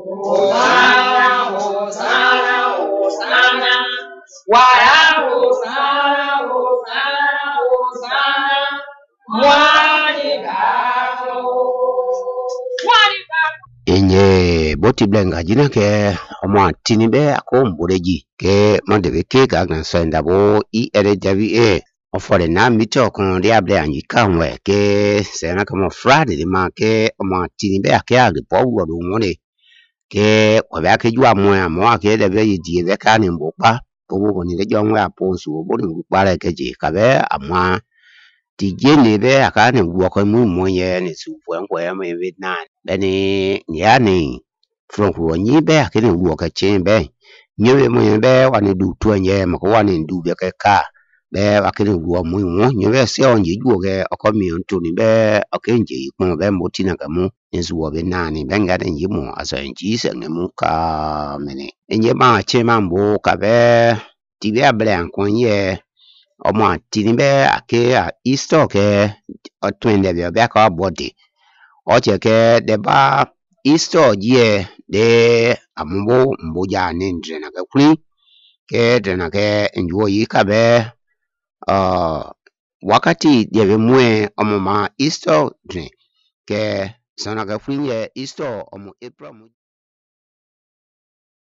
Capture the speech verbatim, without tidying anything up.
Hosanna, Hosanna, Hosanna. Waya Hosanna, Hosanna, Hosanna. Mwani bako. Mwani bako. Inye boti blenga jina ke omwa tinibe ako mbureji ke mandebe ke gagna senda bo I L W A ofore na mito kon diable anyi kanwe ke sena kama frade de ma ke omwa tinibe ake age po wo do ngone ke oba ke jwa mo ya mo ake de be yi be ka ni mbopa bo bo ni de jwa mo apo nsu bo ni mbopa la ke ji ka be amwa ti jene be aka ni wo ko mu mo ye ni su fo en ko ya me be na beni ya ni from ko nyi be ake ni wo ka chen be nyewe mo ye be wa ni du to nye ma ko wa ni du be ke ka be ake ni wo mo mo nyewe se on ji wo ke oko mi on to ni be ake nje ko be mo ti na ka mu nsu wo be na ni be nga de nyi mo aso nji se ne mu ka mene enye ma che ma mbo ka be ti be abre an ko ye ọmọ tinibe ake a Easter ke otwende be be ka body o che ke de ba Easter ye de ambo mboja ne ndre na ka kuri ke de na ke njuo yi ka be uh wakati de be mwe ọmọ ma Easter dre ke sana ka kuri ye Easter ọmọ April